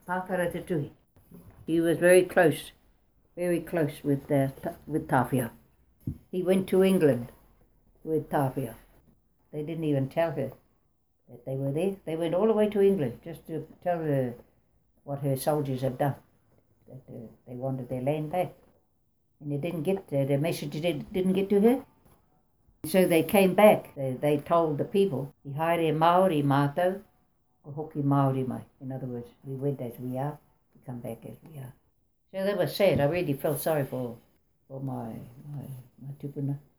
Pākara Tuhi. He was very close with Tawhia. He went to England with Tawhia. They didn't even tell her that they were there. They went all the way to England just to tell her what her soldiers had done, that they wanted their land back. And it didn't get, the message didn't get to her. So they came back. They told the people, I haere Māori mātou, ko hoki Māori mai. In other words, we went as we are, we come back as we are. So that was sad. I really felt sorry for my tupuna.